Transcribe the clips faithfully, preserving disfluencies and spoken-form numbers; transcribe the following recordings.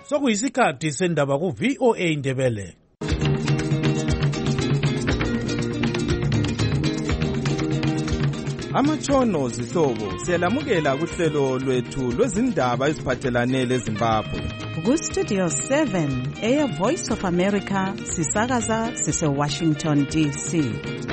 Sokuyisikhathi sendaba ku V O A Indebele. Amatshono zihlobo siyalamukela kuhlelo lwethu lwezindaba eziphathelane leZimbabwe. Ku Studio seven eya Voice of America sisakaza sise Washington D C.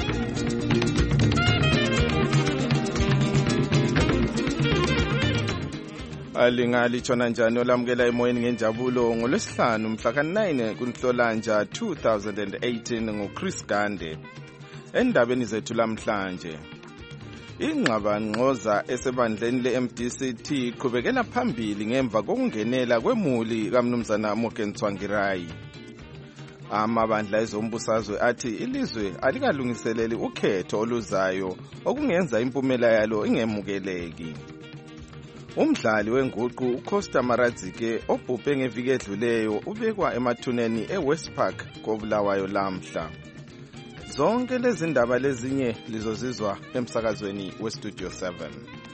Alingali tshona njani olamukela emoyeni ngenjabulo ngolwesihlanu mhla ka nine kuNhlolanja two thousand eighteen ngoChris Gande. Endabeni zethu lamhlanje, ingxabangxoza esebandleni le-M D C T iqhubekela phambili ngemva kokungenela kwemuli kaMnumzana Morgan Tsvangirai. Amabandla ezombusazwe athi ilizwe alikalungiseleli ukhetho oluzayo okungenza impumela yalo ingemukeleki. Umdlali wenguqu uCosta Maradzike obhubhe ngeviki edluleyo ubekwa emathuneni eWestpark koBulawayo lamhla. Zonke lezi ndaba lezinye lizozizwa emsakazweni weStudio seven.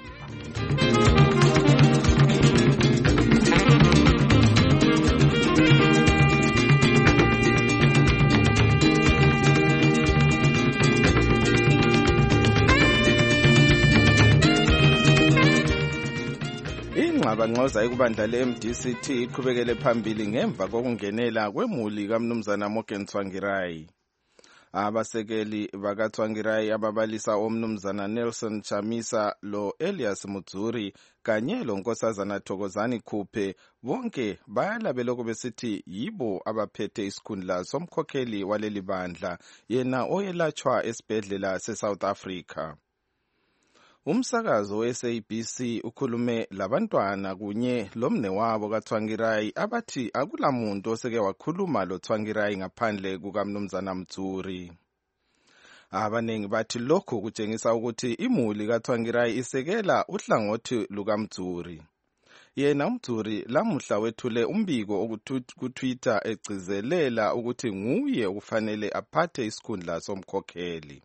Ingxabangxoza ekubandla le-M D C T iqhubekele phambili ngemva kokungenela kwemuli kaMnumzana Morgan Tsvangirai. Abasekeli bakaTsvangirai ababalisa omnumzana Nelson Chamisa lo Elias Mudzuri kanye lo Nkosazana Thokozani Khuphe bonke bayalabela besithi yibo abaphethe isikhundla somkhokheli waleli bandla yena oyelatshwa esibhedlela seSouth Africa. Umsakazo we-S A B C ukhulume labantwana kunye lomnewabo kaTsvangirai abathi akulamuntu oseke wakhuluma lo Tsvangirai ngaphandle kukaMnumzana Mudzuri. Abanengi bathi lokho kutshengisa ukuthi imuli kaTsvangirai isekela uhlangothi lukaMudzuri. Yena uMudzuri lamuhla wethule umbiko ku-Twitter egcizelela ukuthi nguye okufanele aphathe isikhundla somkhokheli.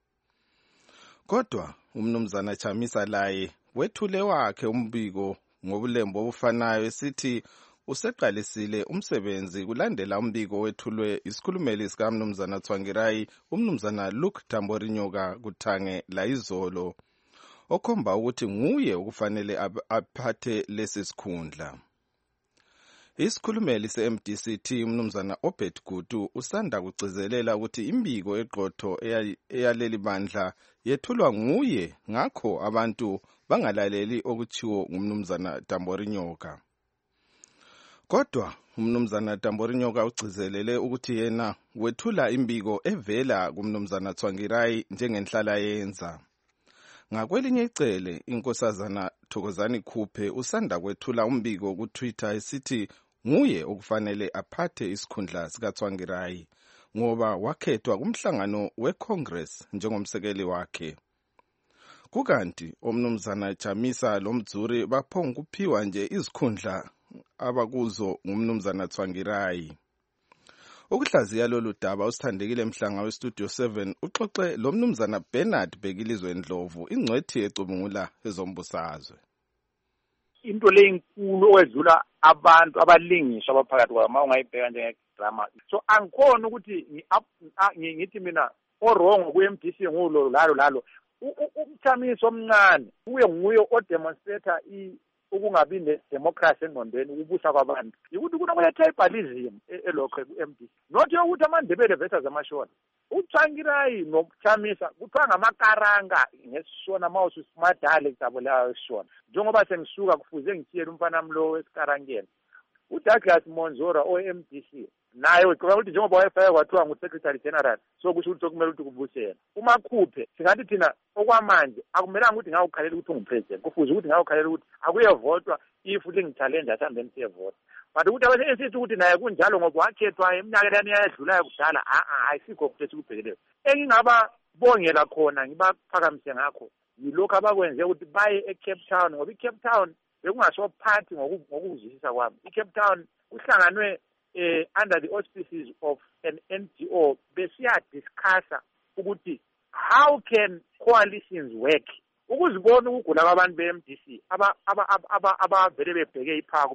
Kodwa umnumzana Chamisa laye wethule wakhe umbiko ngobulembo obufanayo esithi useqalisile umsebenzi kulandela umbiko wethulwe isikhulumeli sikaMnumzana Tsvangirai umnumzana Luke Tamborinyoka kuthange la izolo okhomba ukuthi nguye okufanele aphathe lesi sikhundla. Isikhulumeli se-M D C T umnumzana Obed Gutu usanda kugcizelela ukuthi imbiko eqotho eyaleli bandla yethulwa nguye ngakho abantu bangalaleli okuchiwo ngumnumzana Tamborinyoka. Kodwa umnumzana Tamborinyoka ugcizelele ukuthi yena wethula imbiko evela kumnumzana Tsvangirai njengenhlala yenza. Ngakwelinye icele inkosazana Thokozani Khuphe usanda kwethula umbiko ku-Twitter esithi nguye okufanele aphathe isikhundla sikaTsvangirai ngoba wakhethwa kumhlangano weCongress njengomsekeli wakhe. Kukanti omnumzana Chamisa loMudzuri baphonga kuphiwa nje izikhundla abakuzo ngumnumzana Tsvangirai. Ukuhlaziya lolu daba usithandekile mhlanga weStudio seven uxoxe lo mnumzana Bernard Bekilizwe Ndlovu ingcwethi ecubungula ezombusazwe. Into leyinkulu okwedlula abantu abalingiswa abaphakathi kwama ungayibheka njengedrama. So angikhona ukuthi ngithi mina orongo ku-M D C ngulo lalo lalo. Umthamisi omncane uye nguye odemonstrata ukungabi ne-democracy engqondweni ukubusa kwabantu. Yikuthi kunokuyi-tribalism elokho ku-M D C. Not yokuthi amandebele versus amashona. uTsvangirai nokuchamisa kuthiwa ngamakaranga ngesishona mawusu simadale kutabulayo esishona njengoba sengisuka kufuze ngithiyele umfana mlo wesikarangeni uDouglas Monzora o-M D C naye uqoka ukuthi njengoba wayefake kwathiwa ngu-Secretary General so kusho ukuthi okumele ukuthi kubusela uMakhuphe singathi thina okwamanje akumelanga ukuthi ngawukhalela ukuthi ungupresident kufuze ukuthi ngawukhalela ukuthi akuyevotwa if lingichallenja asambeni siyevota but ukuthi abase sithi ukuthi naye kunjalo ngoba wakhethwa eminyakeni eyadlulayo kudala a a ayisikho ukuthi sikubhekeleyo engingaba bongela khona ngibaphakamise ngakho yilokho abakwenze ukuthi baye eCape Town ngoba iCape Town bekungasho party ngokuzwisisa kwami iCape Town uhlanganwe eh under the auspices of an N G O besiya discussa ukuthi how can coalitions work ukuzibona ukugula kwabantu be-M D C aba aba aba abavele bebheke iphaka kuphela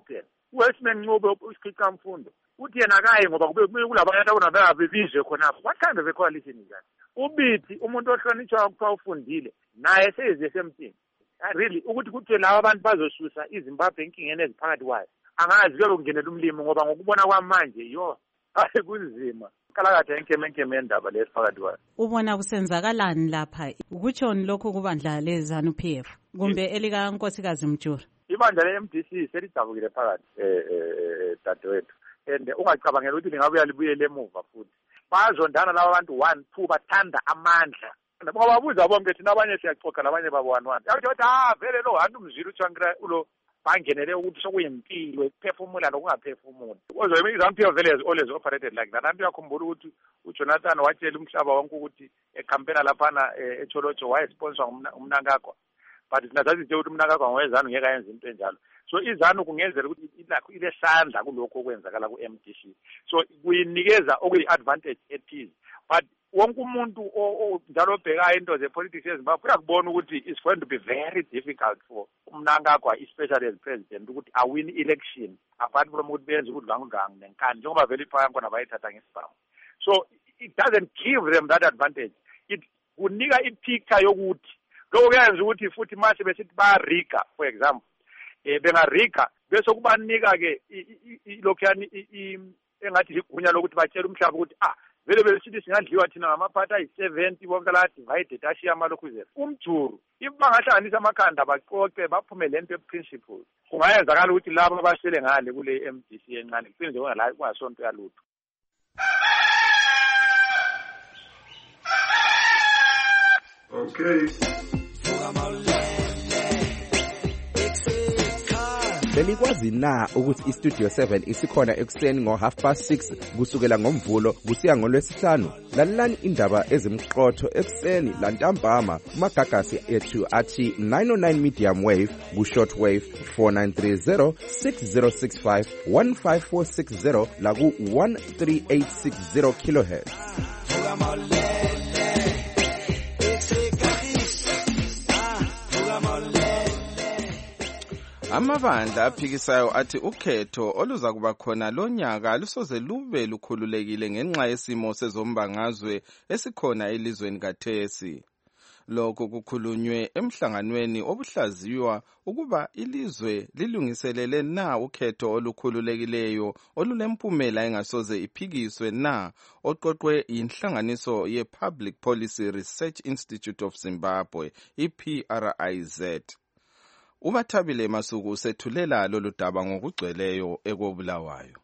uWestman Ncube usikhicamfundo uthi yena akayi ngoba kube kulabanye abantu ababizwe khonapho. What kind of a coalition is that? Ubithi umuntu ohlonitshwa ukupha ufundile naye seze semthini. Really ukuthi kuthi laba abantu bazosusa iZimbabwe enkingeni eziphakathi kwayo. Angazi ke kungenela umlimo ngoba ngokubona kwamanje yo hayi kunzima. Kalakade enkeme enkeme endaba lesiphakathi kwayo. Ubona kusenzakalani lapha? Ukutshoni lokho kubandla leZANU P F kumbe elika Nkosikazi Mjura? Ibandla le-M D C selidabukile phakathi eh dadewethu. And ungacabangela ukuthi lingabuya libuyele emuva futhi. Bazondana laba bantu one two bathanda amandla. Ngoba babuza bonke thina abanye siyaxoxa labanye babo one one. Yathi bathi ah vele lo hantu mzilo uTsvangira ulo bangenele ukuthi sokuyempilo ukuphefumula nokungaphefumula. Ozo iZANU P F vele has always operated like that. Abantu yakhumbula ukuthi uJonathan watshela umhlaba wonke ukuthi ecampaign laphana eCholocho wayesponsor umnankakho. But sinazazi nje ukuthi umnankakho ngoweZANU ngeke ayenze into enjalo. So iZANU kungenzeka ukuthi ilakho ilesandla kulokho okwenzakala ku-M D C. So kuyinikeza okuyi-advantage ethize. But wonke umuntu njalo obhekayo into ze-politics eZimbabwe uyakubona ukuthi it's going to be very difficult for umnankakho especially as president ukuthi awin election apart from ukuthi benze udlangu-dlangu nenkani njengoba vele iphaya khona bayithatha ngesibhamu. So it doesn't give them that advantage. It kunika ipicture yokuthi lokho kuyenza ukuthi futhi mase besithi bayarika for example eh bengarika bese kubanika ke lokhuyani engathi ligunya lokuthi batshela umhlaba ukuthi ah vele besithi singadliwa thina ngamaphathi ayi-seventy bonke la divided ashiya amalokhuzela umjuru ibangahlanganisa amakhanda baqoqe baphume lento eprinciple kungayenzakala ukuthi labo abasele ngale kule M D C encane kuphinde ngala kungasonto yalutho. Okay. Belikwazi na ukuthi iStudio seven isikhona ekuseni ngo half past six kusukela ngomvulo kusiya ngolwesihlanu? Lalelani indaba ezimqotho ekuseni lantambama kumagagasi ethu athi nine oh nine medium wave ku short wave four nine three zero six zero six five one five four six zero la ku one three eight six zero kilohertz. Amabandla aphikisayo athi ukhetho oluza kuba khona lonyaka lusoze lube lukhululekile ngenxa yesimo sezombangazwe esikhona elizweni kathesi. Lokho kukhulunywe emhlanganweni obuhlaziywa ukuba ilizwe lilungiselele na ukhetho olukhululekileyo olulempumela engasoze iphikiswe na oqoqwe inhlanganiso ye-Public Policy Research Institute of Zimbabwe, i-P R I Z. Ubathabile Masuku usethulela lolu daba ngokugcweleyo ekobulawayo.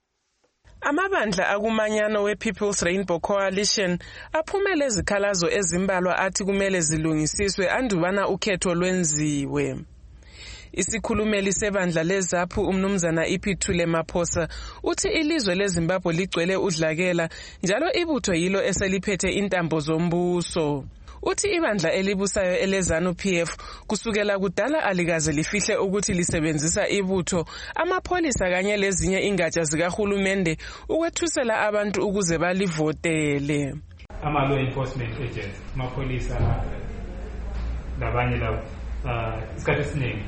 Amabandla akumanyano we-People's Rainbow Coalition aphumele izikhalazo ezimbalwa athi kumele zilungisiswe andubana ukhetho lwenziwe. Isikhulumeli sebandla leZAPU umnumzana Iphuthule Maphosa uthi ilizwe leZimbabwe ligcwele udlakela njalo ibutho yilo eseliphethe intambo zombuso. Uthi ibandla elibusayo eleZANU P F kusukela kudala alikaze lifihle ukuthi lisebenzisa ibutho amapholisa kanye lezinye ingatsha zikahulumende ukwethusela abantu ukuze balivotele. Ama law enforcement agents, amapholisa labanye labo isikhathi esiningi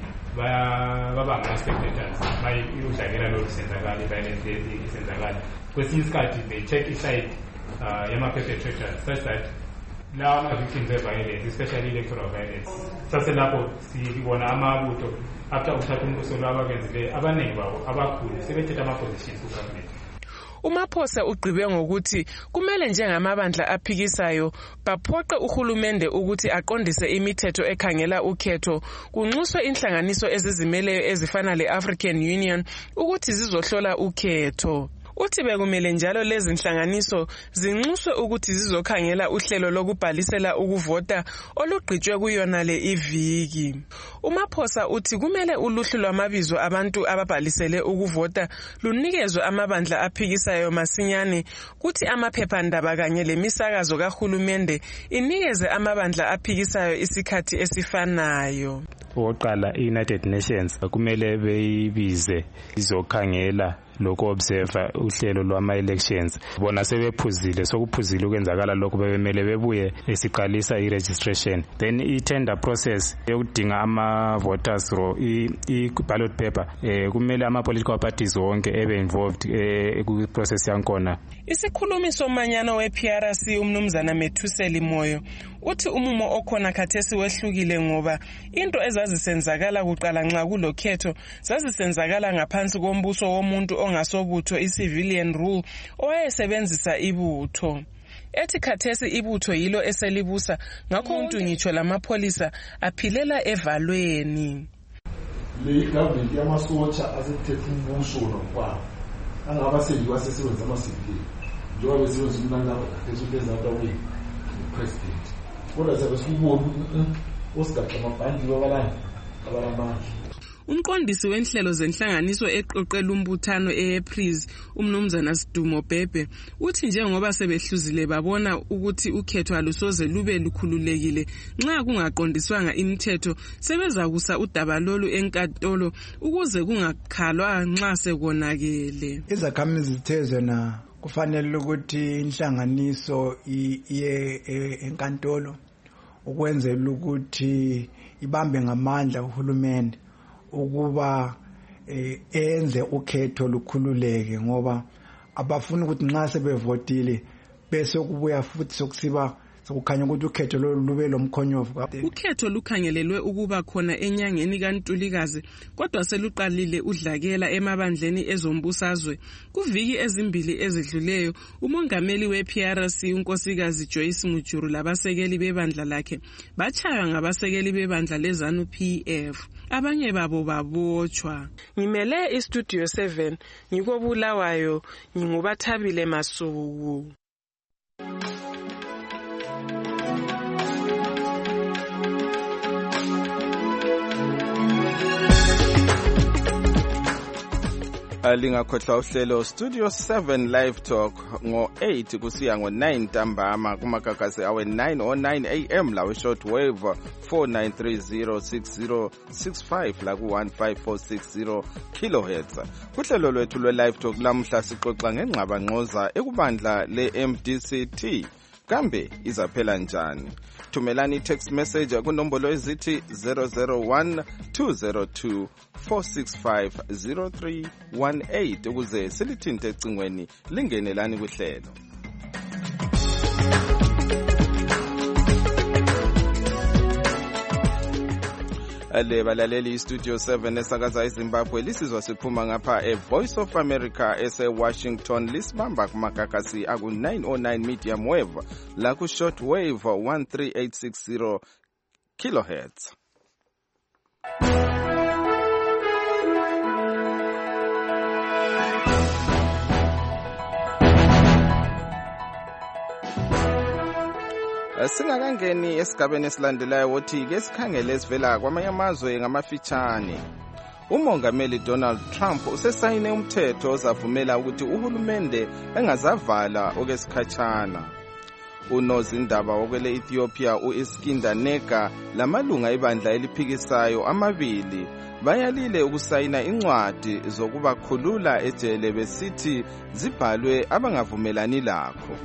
baba ngama-spectators bayudlakela lolu senzakala i-violence isenzakala. Kwesinye isikhathi they check iside yama-perpetrators such that now ama-victims of-violence, especially electoral violence, saselapho sibona amabutho after ukuthatha umbuso lwabo abenzileyo abaningi babo abakhulu sebethetha ama-positions ku-government. uMaphosa ugqibe ngokuthi kumele njengamabandla aphikisayo baphoqe uhulumende ukuthi aqondise imithetho ekhangela ukhetho kunxuswe inhlanganiso ezizimeleyo ezifana le-African Union ukuthi zizohlola ukhetho. Uthi bekumele njalo lezi inhlanganiso zinxuswe ukuthi zizokhangela uhlelo lokubhalisela ukuvota olugqitshwe kuyona le iviki. uMaphosa uthi kumele uluhlu lwamabizo abantu ababhalisele ukuvota lunikezwe amabandla aphikisayo masinyane kuthi amaphephandaba kanye lemisakazo kahulumende inikeze amabandla aphikisayo isikhathi esifanayo. Oqala iUnited Nations kumele beyibize izokhangela lokho observe uhlelo lwama elections bona sebephuzile sokuphuzile ukwenzakala lokho bebemele bebuye esiqalisa i-registration then i-tender process yokudinga ama-voters ro i-ballot paper eh, kumele ama-political parties wonke ebe involved eh, ku-process yankona. Isikhulumi somanyano we-P R C umnumzana Methuseli Moyo uthi umumo okhona khathesi wehlukile ngoba into ezazisenzakala kuqala nxa kulokhetho zazisenzakala ngaphansi kombuso womuntu ongasobutho i-civilian rule owayesebenzisa ibutho. Ethi khathesi ibutho yilo eselibusa ngakho umuntu ngitsho lamapholisa aphilela evalweni. Le government yamasotsha asethethe umbuso nokwa angaba senziwa sesebenza amasivili njengoba besebenza umnangabo khathesi South Africa president kodwa sabe sikubona osigaxa amabhandi babalani abalamandla. Umqondisi wenhlelo zenhlanganiso eqoqela umbuthano e-Epris umnumzana Sidumo Bhebhe uthi njengoba sebehluzile babona ukuthi ukhetho alusoze lube lukhululekile nxa kungaqondiswanga imithetho sebezakusa udaba lolu enkantolo ukuze kungakhalwa nxa sekonakele. Izakhamizi zithezwe na kufanele ukuthi inhlanganiso iye enkantolo ukwenzela ukuthi ibambe ngamandla uhulumende ukuba enze ukhetho lukhululeke ngoba abafuna ukuthi nxa sebevotile bese kubuya futhi sokusiba sokukhanya ukuthi ukhetho lube lomkhonyovu. Ukhetho lukhangelelwe ukuba khona enyangeni kaNtulikazi kodwa seluqalile udlakela emabandleni ezombusazwe. Kuviki ezimbili ezidluleyo umongameli we-P R C unkosikazi Joyce Mujuru labasekeli bebandla lakhe bachaywa ngabasekeli bebandla leZANU P F. Abanye babo babotshwa. Ngimele iStudio seven ngikobulawayo ngingubathabile Masuku. Lingakhohlwa uhlelo Studio seven Live Talk ngo eight kusiya ngo nine ntambama kumagagasi awe nine oh nine A M lawe short wave four nine three zero six zero six five la ku one five four six zero kilohertz. Kuhlelo lwethu lwe Live Talk lamhla sixoxa ngengqaba ngqoza ekubandla le M D C T. Kambe izaphela njani? Thumelani text message kunombolo ezithi zero zero one two zero two four six five zero three one eight ukuze silithinte ecingweni lingenelani kuhlelo. Ale balaleli Studio seven esakaza eZimbabwe lisizwa siphuma ngapha eVoice of America ese Washington lisibamba kumagagasi aku nine oh nine medium wave la ku short wave one three eight six zero kilohertz. Singakangeni esigabeni esilandelayo wothi ke sikhangele esivela kwamanye amazwe ngamafitshane. Umongameli Donald Trump usesayine umthetho ozavumela ukuthi uhulumende engazavala okwesikhatshana. Unozindaba wokwele Ethiopia uIskinda Nega lamalunga ebandla eliphikisayo amabili bayalile ukusayina incwadi zokubakhulula ejele besithi zibhalwe abangavumelani lakho.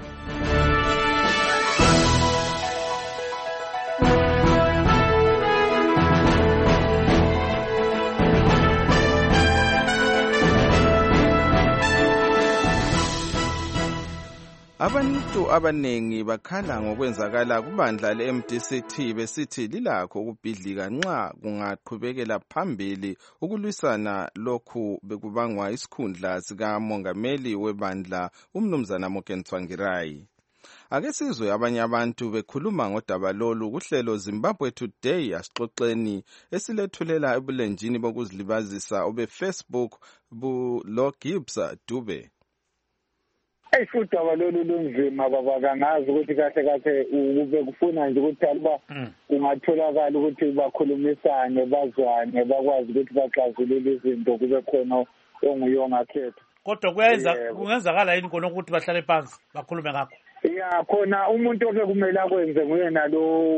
Abantu abanengi bakhala ngokwenzakala kubandla le-M D C T besithi lilakho ukubhidlika nxa kungaqhubekela phambili ukulwisana lokhu bekubangwa isikhundla sikamongameli webandla umnumzana Morgan Tsvangirai. Ake sizwe abanye abantu bekhuluma ngodaba lolu kuhlelo Zimbabwe Today asixoxeni esilethulela ebulenjini bokuzilibazisa obe Facebook bu Lo Gibbs Dube. Hey futhi abalolu lunzima baba kangazi ukuthi kahle kahle ube kufuna nje ukuthi aliba kungatholakala ukuthi bakhulumisane bazwane bakwazi ukuthi baxazulule izinto kube khona onguyonga khetho. Kodwa kuyenza kungenzakala yini khona ukuthi bahlale phansi bakhulume ngakho? ya khona umuntu obekumele akwenze nguyena lo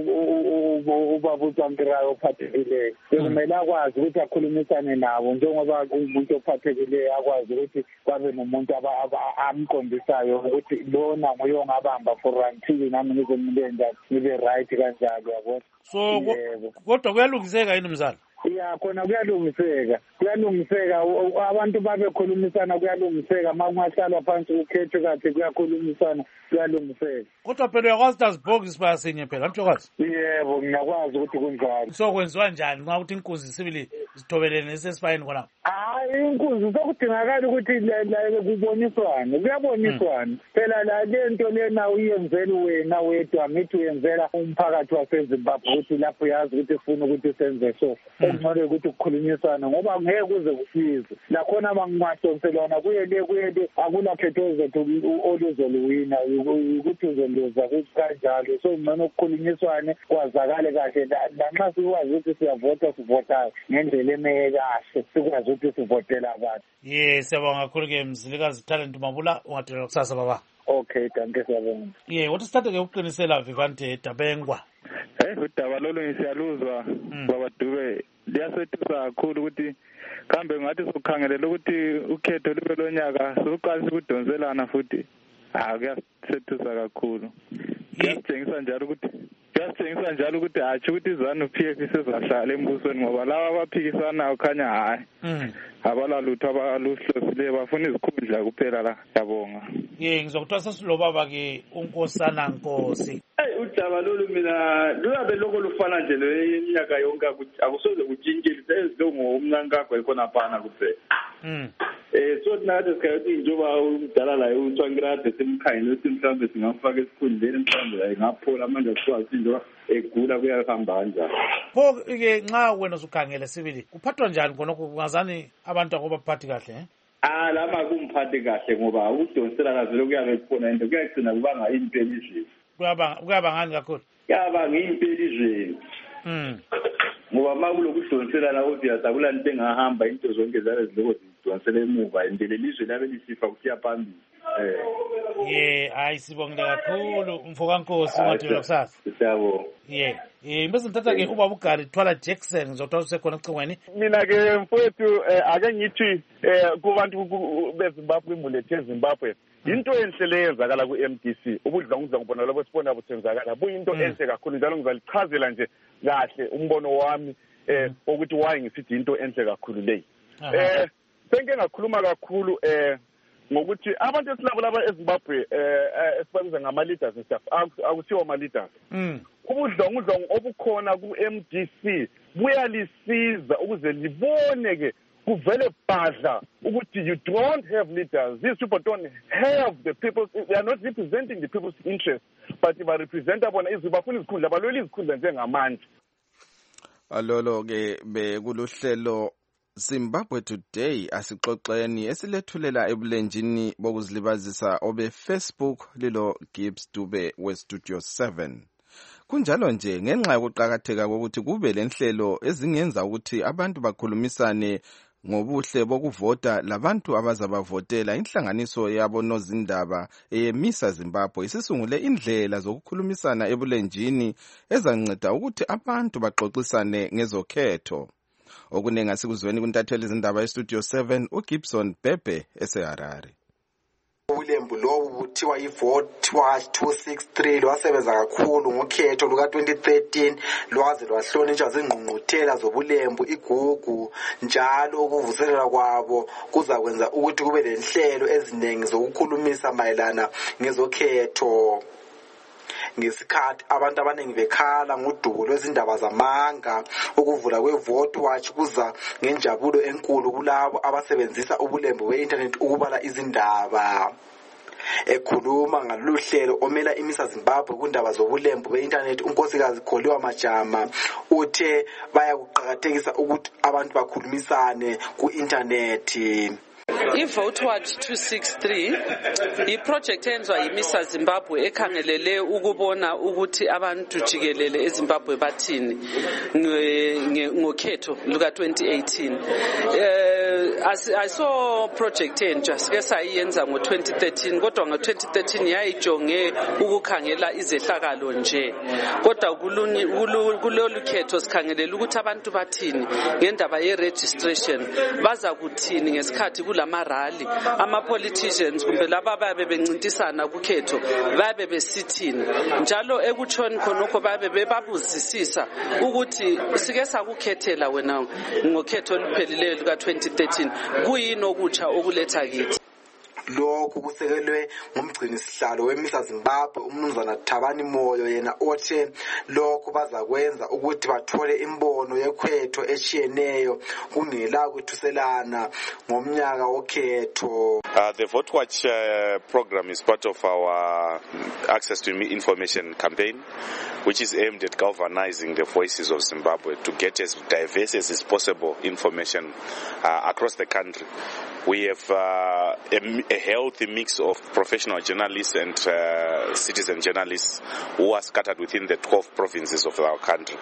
ubaba uTswangirayo ophathekileyo bekumele akwazi ukuthi akhulumisane nabo njengoba umuntu ophathekileyo akwazi ukuthi kwabe nomuntu amqondisayo ukuthi lona nguye ongabamba for until nami ngizomile njani ngibe right kanjalo yabo. So kodwa kuyalungiseka yini mzala? Ya khona kuyalungiseka kuyalungiseka abantu babekhulumisana kuyalungiseka uma kungahlala phansi ukhetho kathi kuyakhulumisana kuyalungiseka. Kodwa phela uyakwazi ukuthi azibhoki isibaya sinye phela mthokwazi? Yebo ngiyakwazi ukuthi kunjalo. So kwenziwa njani nxa ukuthi inkunzi sibili zithobelene nesesibayeni khona? Hayi inkunzi sokudingakala ukuthi la kuboniswane kuyaboniswana phela la lento lena uyenzela wena wedwa ngithi uyenzela umphakathi waseZimbabwe ukuthi lapho yazi ukuthi ufuna ukuthi senze so ngicela ukuthi ukukhulunyisana ngoba ngeke kuze kusize lakhona abangimadonselana kuye le kuye le akula khetho zethu oluzoluwina ukuthi uzoluza kanjalo so ngcono ukukhulunyiswane kwazakale kahle lanxa sikwazi ukuthi siyavota sivota ngendlela emeke kahle sikwazi ukuthi sivotela abantu. Yes siyabonga kakhulu ke Mzilikazi Talent Mabula ungathelela kusasa baba. Okay danke siyabonga. Yeah what start ke ukuqinisela Vivante Dabengwa. Eh udaba lolo ngisiyaluzwa baba Dube liyasethusa kakhulu ukuthi kambe ngathi sokukhangelela ukuthi ukhetho libe lonyaka sokuqalisa ukudonselana futhi ah kuyasethusa kakhulu. Kuyatshengisa njalo ukuthi kuyatshengisa njalo ukuthi hathi ukuthi izanu P F sezahlala embusweni ngoba laba abaphikisana ukhanya hayi abalalutho abaluhlosile bafuna izikhundla kuphela la yabonga. Yeah ngizokuthiwa sesiloba baba ke uNkosana Nkosi. Hey udaba lolu mina luyabe lokho lufana nje leminyaka yonke ukuthi akusoze kutshintshile sezilongo umnankakho ikhona phana kuphela. Mm. Eh so nathi sikhathi njengoba umdala la uTswangirayo simkhayile ukuthi mhlawumbe singamfaka esikhundleni mhlawumbe la ngaphola manje kwazi njengoba egula kuyahamba kanjani. Pho ke nxa wena usukhangele sibili kuphathwa njani khonokho kungazani abantu akubaphathi kahle eh? Ah lama kumphathi kahle ngoba ukudonsela kazelo kuyabe khona into kuyagcina kubanga impela izwe. Kuyaba kuyaba ngani kakhulu? Kuyaba ngimpela izwe. Mm. Ngoba makulokudonsela la uthi yasakula into engahamba into zonke zale ziloko zidonsela emuva indele lizwe labe lisifa kusiya phambili. Eh. Yeah, hayi sibongile kakhulu umfoka Nkosi ungathelela kusasa. Siyabonga. Yeah. Eh bese ngithatha ke ubaba uGari Thwala Jackson ngizothatha usekhona ecingweni. Mina ke mfowethu ake ngithi kubantu beZimbabwe imbulethe eZimbabwe into enhle leyenzakala ku-M D C ubudlangudla ngibona labo sibona busenzakala buyinto enhle kakhulu njalo ngizalichazela nje kahle umbono wami eh ukuthi why ngisithi into enhle kakhulu leyi. Eh senke ngakhuluma kakhulu eh ngokuthi abantu esilabo laba eZimbabwe eh esibabiza ngama leaders and stuff akusiwo ama leaders. Mm. Ubudlangudla obukhona ku-M D C buyalisiza ukuze libone ke kuvele badla ukuthi you don't have leaders. These people don't have the people, they are not representing the people's interests, but they represent abona izibafuna izikhundla balwela izikhundla njengamanje. Alolo ke bekuluhlelo Zimbabwe Today asixoxeni esilethulela ebulenjini bokuzilibazisa obe Facebook lilo Gibbs Dube we Studio seven. Kunjalo nje ngenxa yokuqhakatheka kokuthi kube lenhlelo ezingenza ukuthi abantu bakhulumisane ngobuhle bokuvota labantu abazabavotela inhlanganiso yabo nozindaba eyemisa Zimbabwe isisungule indlela zokukhulumisana ebulenjini ezanceda ukuthi abantu baxoxisane ngezokhetho. Okunenga sikuzweni kuntatheli izindaba eStudio seven uGibson Bebe eseHarare. Ulembu lobu kuthiwa iVote Watch two sixty-three lwasebenza kakhulu ngokhetho luka twenty thirteen lwaze lwahlonishwa zingqungquthela zobulembu igugu njalo ukuvuselela kwabo kuzakwenza ukuthi kube lenhlelo eziningi zokukhulumisa mayelana ngezokhetho. Ngesikhathi abantu abaningi bekhala ngodubo lwezindaba zamanga ukuvula kweVote Watch kuza ngenjabulo enkulu kulabo abasebenzisa ubulembu be-internet ukubala izindaba. Ekhuluma ngalolu hlelo omela imisa Zimbabwe kundaba zobulembu be-internet unkosikazi Kholiwa Majama uthe bayakuqhakathekisa ukuthi abantu bakhulumisane ku-internet. iVote Watch two sixty-three iproject enziwa yimisa Zimbabwe ekhangelele ukubona ukuthi abantu jikelele eZimbabwe bathini ngokhetho luka twenty eighteen. Eh ayiso project entsha sike sayiyenza ngo twenty thirteen kodwa ngo twenty thirteen yayijonge ukukhangela izehlakalo nje kodwa kulolu khetho sikhangelela ukuthi abantu bathini ngendaba ye registration baza kuthini ngesikhathi kulama rally ama politicians kumbe laba babe bencintisana kukhetho babe besithini njalo ekutshoni khonokho babe bebabuzisisa ukuthi sike sakukhethela wena ngokhetho olupheleleyo luka twenty thirteen kuyini okutsha okuletha kithi. Lokhu kusekelwe ngumgcini sihlalo weMisa Zimbabwe umnumzana Thabani Moyo yena othe lokhu bazakwenza ukuthi bathole imbono yekhetho eshiyeneyo kungela kwethuselana ngomnyaka wokhetho. Uh, the Vote Watch uh, program is part of our access to information campaign, which is aimed at galvanizing the voices of Zimbabwe to get as diverse as is possible information uh, across the country. We have uh, a, a healthy mix of professional journalists and uh, citizen journalists who are scattered within the twelve provinces of our country.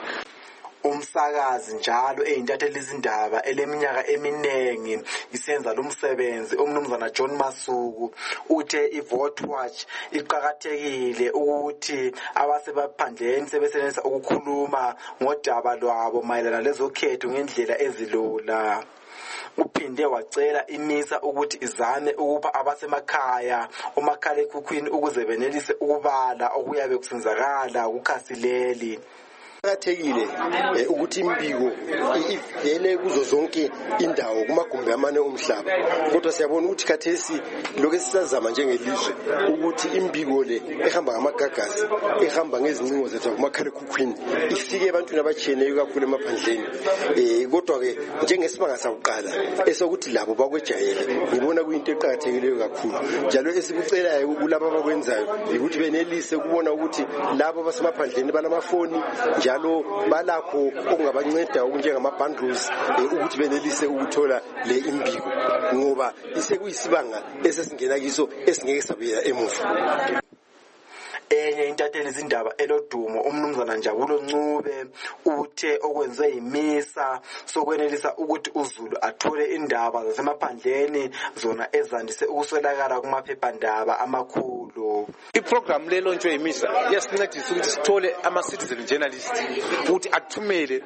Umsakazi njalo eyintatheli izindaba eleminyaka eminengi isenza lo msebenzi umnumzana John Masuku uthe iVote Watch iqhakathekile ukuthi abasebaphandleni sebesenza ukukhuluma ngodaba lwabo mayelana lezokhetho ngendlela ezilula. Uphinde wacela iMisa ukuthi izame ukuba abasemakhaya umakhala ekhukhwini ukuze benelise ukubala okuyabe kusenzakala kuKhasileli. Kuqakathekile ukuthi imbiko ivele kuzo zonke indawo kumagumbi amane omhlaba kodwa siyabona ukuthi khathesi lokho sisazama njengelizwe ukuthi imbiko le ehamba ngamagagasi ehamba ngezincingo zethu kumakhala ekhukhwini ifike ebantwini abatshiyeneyo kakhulu emaphandleni eh kodwa ke njengesimanga sakuqala esokuthi labo bakwejayele ngibona kuyinto eqhakathekileyo kakhulu njalo esikucelayo kulabo abakwenzayo ukuthi benelise ukubona ukuthi labo basemaphandleni banamafoni njalo balakho okungabanceda okunjengama bundles ukuthi benelise ukuthola le imbiko ngoba isekuyisibanga esesingena kiso esingeke sabuya emuva. Enye intatheli izindaba elodumo umnumzana Njabulo Ncube uthe okwenze iMisa sokwenelisa ukuthi uZulu athole indaba zasemaphandleni zona ezandise ukuswelakala kumaphephandaba amakhulu. Iprogram le lonjwe iMisa yasincedisa ukuthi sithole ama citizen journalists ukuthi athumele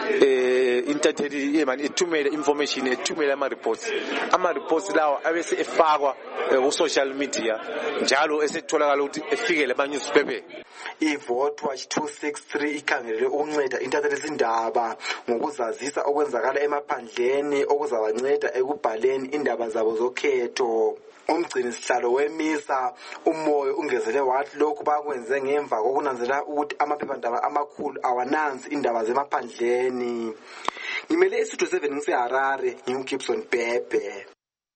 eh intatheli yemani ithumele information ethumele ama reports ama reports lawo abese efakwa ku social media njalo esetholakala ukuthi efikele abanye newspaper. iVote Watch two sixty-three ikhangelele ukunceda intatheli izindaba ngokuzazisa okwenzakala emaphandleni okuzabanceda ekubhaleni indaba zabo zokhetho. Umgcini sihlalo weMisa uMoyo ungezele wathi lokhu bakwenze ngemva kokunanzela ukuthi amaphephandaba amakhulu awananzi indaba zemaphandleni. Ngimele iStudio seven ngiseHarare ngiuGibson Bhebhe.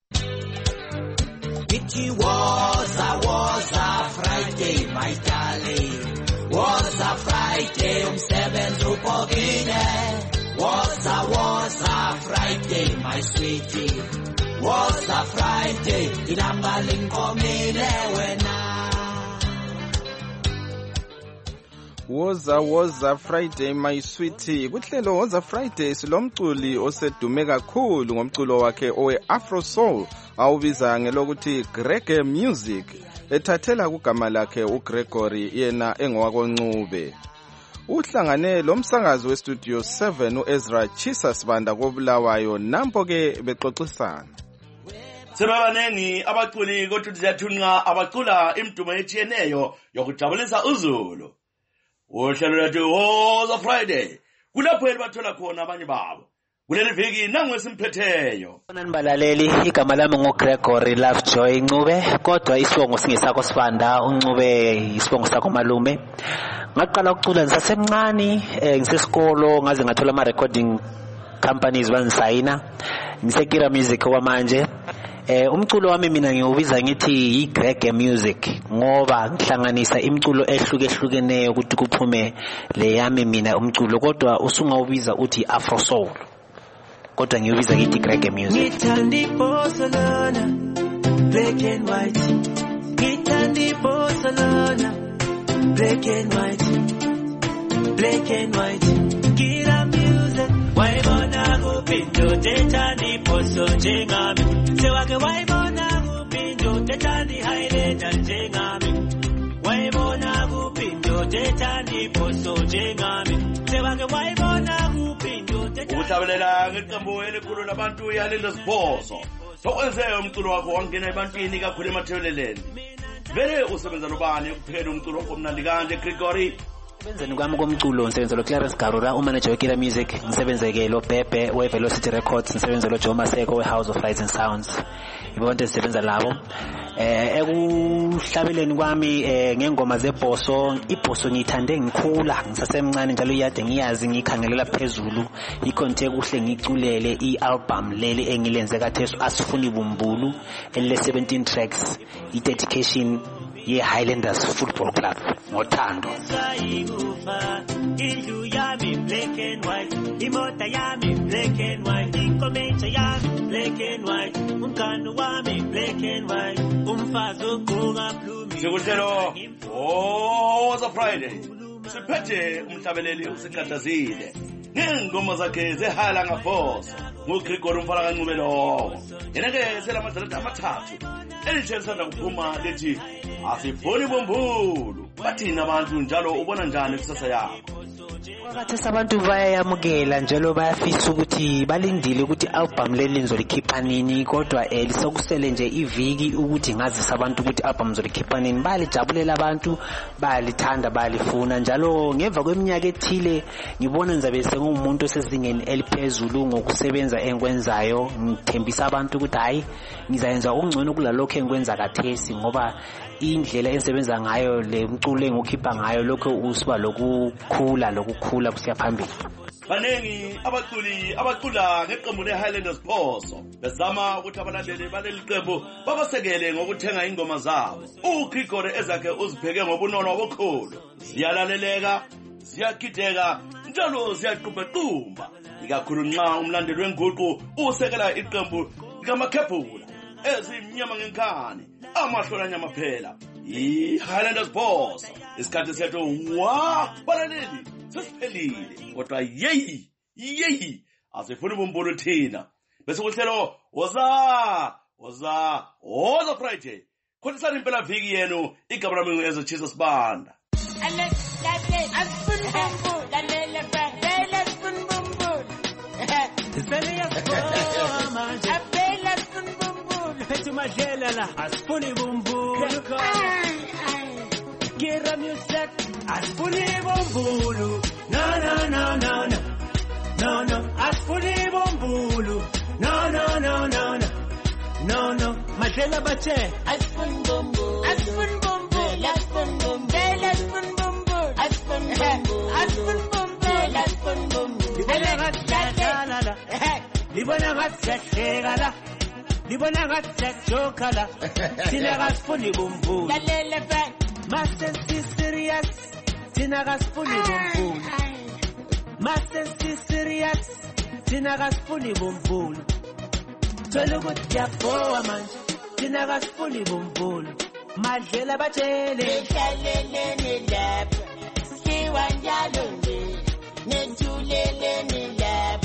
It was a was a Friday, my darling. Was a Friday, umsebenzi upokile. Was a was a Friday, my sweetie. Was a Friday, inamba linkomile wena. Woza woza Friday my sweetie. Kuhlelo woza Friday silomculi osedume kakhulu ngomculo wakhe owe Afro Soul awubiza ngelokuthi Reggae Music ethathela kugama lakhe uGregory yena engowakwaNcube. Uhlangane lo msakazi weStudio seven uEzra Chisa Sibanda koBulawayo nampo ke bexoxisana. Sebabanengi abaculi kodwa siyathunqa abacula imdumo etshiyeneyo yokujabulisa uZulu. Uhlelo lwethu Woza Friday kulapho elibathola khona abanye babo. Kuleli viki nangwesimphetheyo. Balaleli igama lami nguGregory Lovejoy Ncube kodwa isibongo singesakho Sibanda uNcube isibongo sakho malume. Ngaqala ukucula ngisasemncane ngisesikolo ngaze ngathola ama recording companies bangisayina ngisekira music kwamanje. Eh umculo wami mina ngiubiza ngithi iGreggae Music ngoba ngihlanganisa imculo ehlukehlukeneyo ukuthi kuphume le yami mina umculo kodwa usungawubiza uthi Afro Soul kodwa ngiubiza ngithi iGreggae Music. Ngithandi Barcelona black and white. Ngithandi Barcelona black and white. Black and white. Kira music why bona go kuphi indoda ethanda ibhoso njengami sewake wayibona kuphi indoda ethanda iHighlander njengami wayibona kuphi indoda ethanda ibhoso njengami sewake wayibona kuphi indoda ukuhlabelela ngeqembu elikhulu labantu yalelo sibhozo sokwenze umculo wakho wangena ebantwini kakhulu emathebeleleni vele usebenza nobani ukuphekela umculo omnandi kanje Gregory Benzeni kwami komculo ngisebenza lo Clarence Garura umanager weKila Music ngisebenzeke lo Bebe we Velocity Records ngisebenza lo Joe Maseko we House of Lights and Sounds ibonke sisebenza labo eh ekuhlabeleni kwami eh ngengoma zebhoso ibhoso ngithande ngikhula ngisasemncane njalo iyade ngiyazi ngikhangelela phezulu ikonte kuhle ngiculele ialbum leli engilenze katheso asifuni bumbulu ele seventeen tracks idedication ye Highlanders Football Club ngothando indlu yami black and white imota yami black and white inkomentsha yami black and white umkano wami black and white umfazi ogqoka blue sekuhlelo Woza Friday siphethe umhlabeleli usiqhadazile ngengoma zakhe zehala ngaphosa ngoGregory Mfala kaNcube lo yena ke selamadlala amathathu elisenzana kuphuma lethi asifuni bombulu bathina abantu njalo ubona njani kusasa yakho Wakati abantu bayayamukela njalo bayafisa ukuthi balindile ukuthi album leli nizolikhipha nini kodwa elisokusele nje iviki ukuthi ngazisa abantu ukuthi album nizolikhipha nini balijabulela abantu balithanda balifuna njalo ngemva kweminyaka ethile ngibona nizabe sengumuntu osezingeni eliphezulu ngokusebenza engikwenzayo ngithembisa abantu ukuthi hayi ngizayenza okungcono kulalokho engikwenza kathesi ngoba indlela engisebenza ngayo le mculo engikhipha ngayo lokho usiba lokukhula lokukhula kusiya phambili banengi abaculi abacula ngeqembu leHighlanders Phoso bezama ukuthi abalandeli baleli qembu babasekele ngokuthenga ingoma zabo uGregory ezakhe uzipheke ngobunono obukhulu ziyalaleleka ziyagideka njalo ziyaqhubaqhumba ikakhulu nxa umlandeli wenguqu usekela iqembu likaMakhebhula ezimnyama ngenkani amahlola nyama phela iHighlanders Phoso isikhathi sethu wa balaleli sesiphelile kodwa yeyi yeyi asifuni bombolo thina bese kuhlelo woza woza woza Friday khonisana impela viki yenu igama lami ezo Jesus Banda Majela asifuni bumbulu Kira music asifuni bumbulu no no no no no no no asifuni bumbulu no no no no no no no Majela bache asifuni bumbulu asifuni bumbulu asifuni bumbulu asifuni bumbulu asifuni bumbulu asifuni bumbulu asifuni bumbulu libona gatsala libona gatsala Libona gatsha chokala Tina gasfuni bumbulu Lalele bang Master si serious Tina gasfuni bumbulu Master si serious Tina gasfuni bumbulu Tolugut ya poa manje Tina gasfuni bumbulu Madlela batele Lalele ni lap Siwanjalunde Nentulele ni lap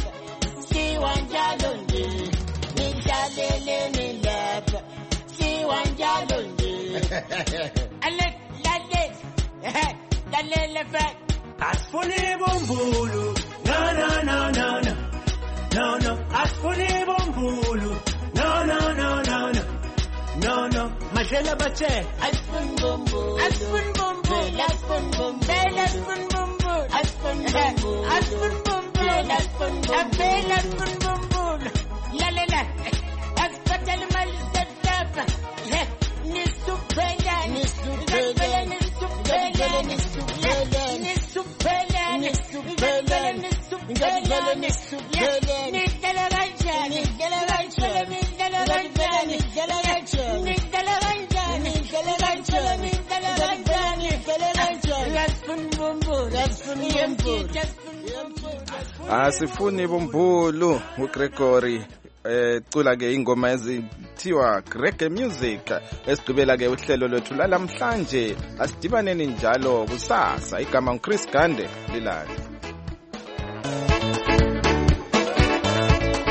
Siwanjalunde Lele ni lap si wanjalunde ale lale lale le fa asfuni bumbulu no no no no no no no asfuni bumbulu no no no no no no no majela bache asfuni bumbulu asfuni bumbulu asfuni bumbulu asfuni bumbulu asfuni bumbulu asfuni bumbulu asfuni bumbulu lale la Tell me that step. Ni supela, ni supela, ni supela, ni supela, ni supela, ni supela, ni supela, ni supela, ni galanja, ni galanja, ni galanja, ni galanja, ni galanja, ni galanja, ni galanja, ni galanja. That's fun bumbu, that's fun bumbu, that's fun bumbu. Asifuni bumbulu uGregory eh cula ke ingoma ezithiwa reggae music esigqibela ke uhlelo lwethu lalamhlanje asidibaneni njalo kusasa igama uChris Gande lilali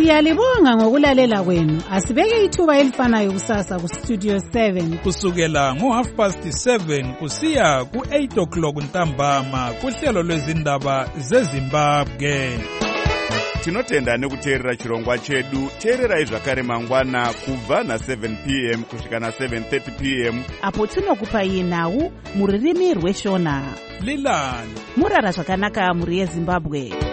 Siyalibonga ngokulalela kwenu. Asibeke ithuba elifanayo kusasa ku Studio seven kusukela ngo half past seven kusiya ku eight o'clock ntambama kuhlelo lwezindaba zeZimbabwe. Tinotenda nekuteerera chirongwa chedu. Teererai zvakare mangwana kubva na seven p m kusvika na seven thirty p m apo tinokupai nhau muririmi rweshona. Lilani murara zvakanaka muri yeZimbabwe.